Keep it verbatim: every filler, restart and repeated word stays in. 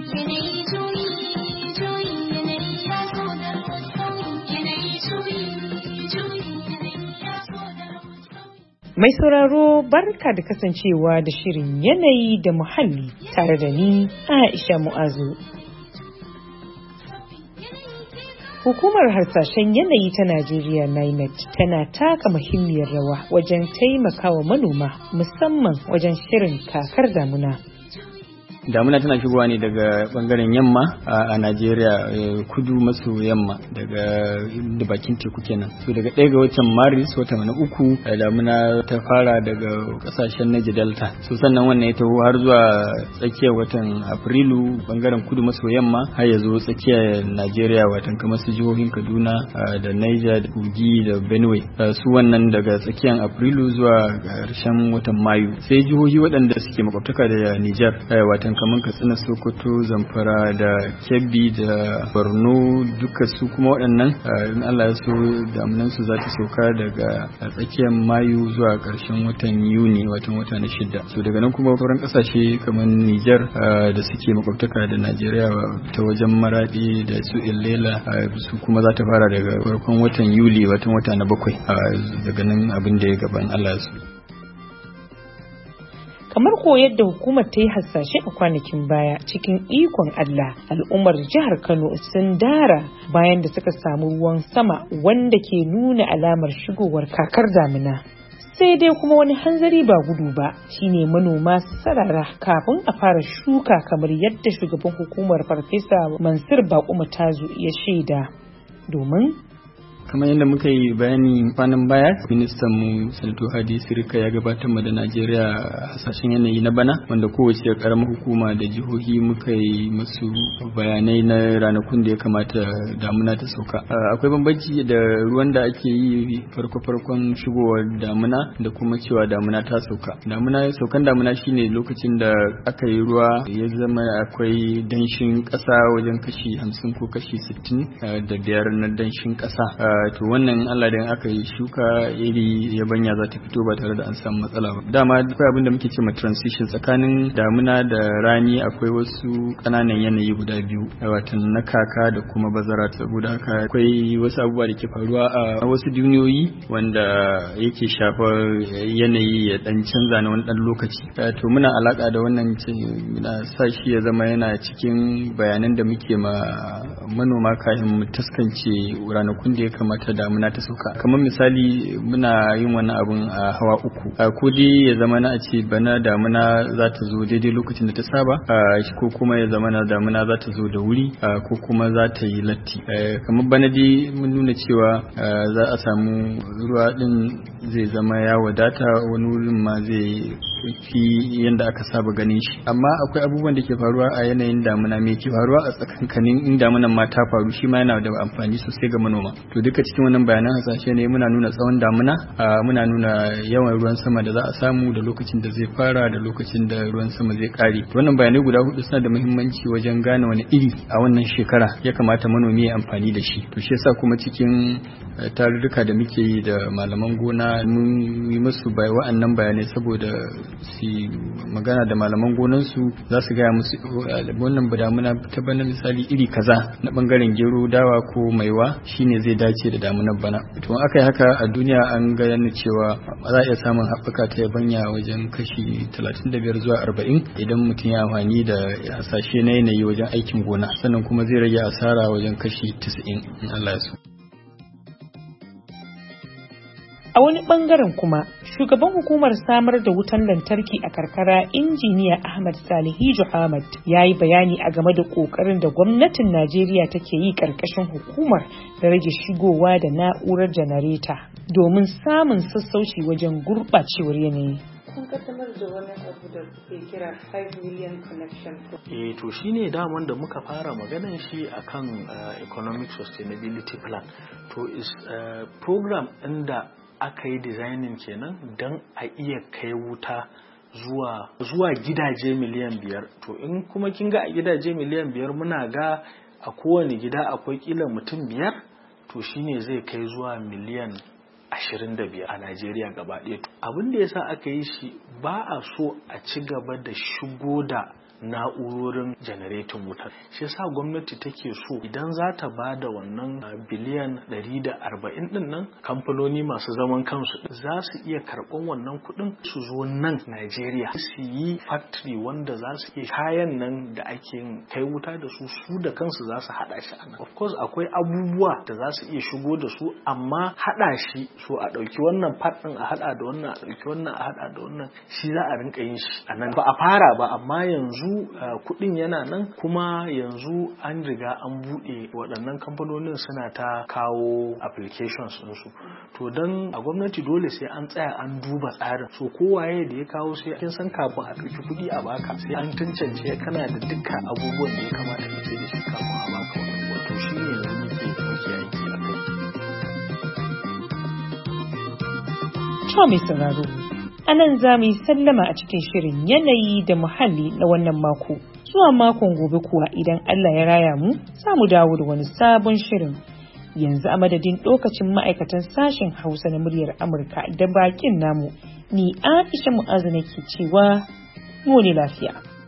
Mai sauraro barka da kasancewa da shirin yanayi da muhalli tare da ni Aisha Mu'azu. Hukumar harsashen yanayi ta Najeriya NIMET tana taka muhimmiyar rawa wajen taimakawa manoma musamman wajen shirin kakar damuna. Damuna tana shigowa ne daga bangaren yamma a Najeriya, kudu maso yamma daga da bakin teku kenan. So daga ɗaya ga watan Maris wata na uku damuna ta fara daga kasashen Niger Delta. So sannan wannan ya taho har zuwa tsakiyar watan Afrilu bangaren kudu maso yamma har ya zo tsakiyar Najeriya, watan kamar su jihohin Kaduna da Niger da Kogi da Benue. Su wannan daga tsakiyar Afrilu zuwa ƙarshen watan Mayu. Sai jihohi waɗanda suke makwabtaka da Niger, watan kamar Katsina, Sokoto, Zamfara da Kebbi da Borno, duka su kuma waɗannan in Allah ya so damunan su za ta sauka daga tsakiyar Mayu zuwa ƙarshen watan Yuni, watan wata na shida. So daga nan kuma sauran ƙasashe kamar Niger da suke makwabtaka da Najeriya ta wajen Maradi da su Illela, su kuma za ta fara daga farkon watan Yuli, watan wata na bakwai. Daga nan abin da ya gaban Allah ya so. Kamar ko yadda hukumar ta yi hasashe a kwanakin baya, cikin ikon Allah, al'ummar jihar Kano sun dara bayan da suka samu ruwan sama wanda ke nuna alamar shigowar kakar damina. Sai dai kuma wani hanzari ba gudu ba shine manoma su sarara kafin a fara shuka, kamar yadda shugaban hukumar Farfesa Mansur Bako Matazu ya shaida. Domin kamar yadda muka yi bayani kwanan baya, ministan mu Sanato Hadi Sirika ya gabatar mu da Najeriya hasashen yanayi na bana, wanda kowace karamar hukuma da jihohi muka yi musu bayanai na ranakun da ya kamata damuna ta sauka. Akwai bambanci da ruwan da ake yi farko farkon shigowar damuna da kuma cewa damuna ta sauka. Damuna saukan damuna shine lokacin da aka yi ruwa ya zama akwai danshin ƙasa wajen kashi hamsin ko kashi sittin da biyar na danshin ƙasa. To wannan Allah da aka yi shuka iri yabanya za ta fito ba tare da an samu matsala ba. Dama akwai abin da muke cewa transition tsakanin damuna da rani, akwai wasu kananan yanayi guda biyu, wato na kaka da kuma bazara. Saboda haka akwai wasu abubuwa da ke faruwa a wasu duniyoyi wanda yake shafar yanayi ya dan canza na wani dan lokaci. To muna alaka da wannan, muna sa shi ya zama yana cikin bayanan da muke ma manoma kafin mu taskance ranakun da ya kamata damuna ta sauka. Kamar misali muna yin wannan abun a hawa uku, ko dai ya zama na a ce bana damuna za ta zo daidai lokacin da ta saba, ko kuma ya zama na damuna za ta zo da wuri, ko kuma za ta yi latti. Kamar bana dai mun nuna cewa za a samu ruwa din zai zama ya wadata, wani wurin ma zai fi yanda aka saba ganin shi. Amma akwai abubuwan da ke faruwa a yanayin damuna, me ke faruwa a tsakankanin in damunan ma ta faru, shi ma yana da amfani sosai ga manoma. To duka cikin wannan bayanan hasashe ne muna nuna tsawon damuna, muna nuna yawan ruwan sama da za a samu da lokacin da zai fara da lokacin da ruwan sama zai kare. Wannan bayanai guda hudu suna da muhimmanci wajen gane wani iri a wannan shekara ya kamata manomi ya amfani da shi. To shi yasa kuma cikin tarurruka da muke yi da malaman gona mun yi musu bai wa'annan bayanai saboda su magana da malaman gonansu, za su gaya musu wannan damuna ta bana misali iri kaza na bangaren gero, dawa ko maiwa shine zai dace da damunar bana. To aka yi haka a duniya an ga yana cewa za a iya samun haɓaka ta yabanya wajen kashi talatin da biyar zuwa arba'in idan mutum ya amfani da hasashe na yanayi wajen aikin gona, sannan kuma zai rage asara wajen kashi tisa'in in Allah ya so. A wani bangaren kuma, shugaban hukumar samar da wutan lantarki a karkara injiniya Ahmad Salihu Ahmad ya yi bayani a game da kokarin da gwamnatin Najeriya take yi karkashin hukumar da rage shigowa da na'urar janareta domin samun sassauci wajen gurɓacewar yanayi. Kun kaddamar da wani abu da ke kira five million connection. Eh to shine daman da muka fara maganan shi akan uh, economic sustainability plan. To is uh, program inda aka yi designing kenan don a iya kai wuta zuwa zuwa gidaje miliyan biyar. To in kuma kin ga a gidaje miliyan biyar muna ga a kowane gida akwai kila mutum biyar, to shine zai kai zuwa miliyan ashirin da biyar a Najeriya gaba ɗaya. Abin da yasa aka yi shi ba a so a ci gaba da shigo da na'urorin janaretin wutar. Shi yasa gwamnati take so idan za ta ba da wannan biliyan ɗari da arba'in din nan, kamfanoni masu zaman kansu za su iya karɓan wannan kuɗin su zo nan Najeriya su yi factory wanda za su iya kayan nan da ake kai wuta da su su da kansu za su haɗa shi a nan. Of course akwai abubuwa da za su iya shigo da su, amma haɗa shi so a ɗauki wannan part ɗin a haɗa da wannan a ɗauki wannan a haɗa da wannan shi za a rinka yin shi a nan. Ba a fara ba, amma yanzu Uh, kudin yana nan, kuma yanzu an riga an bude waɗannan kamfanonin suna ta kawo applications ɗinsu. To don a gwamnati dole sai an tsaya an duba tsarin, so kowaye da ya kawo sai kin san kafin a ɗauki kuɗi a baka sai an tantance kana da dukkan abubuwan da ya kamata ka sai da shi kafin a baka wannan. Wato shi ne yanzu muke muke aiki a kai. To mai sauraro, a nan za mu yi sallama a cikin shirin yanayi da muhalli na wannan mako. Zuwa makon gobe kuwa idan Allah ya raya mu, za mu dawo da wani sabon shirin. Yanzu a madadin lokacin ma'aikatan sashen Hausa na muryar Amurka da bakin namu, ni Aisha Mu'azu nake cewa mu ne lafiya.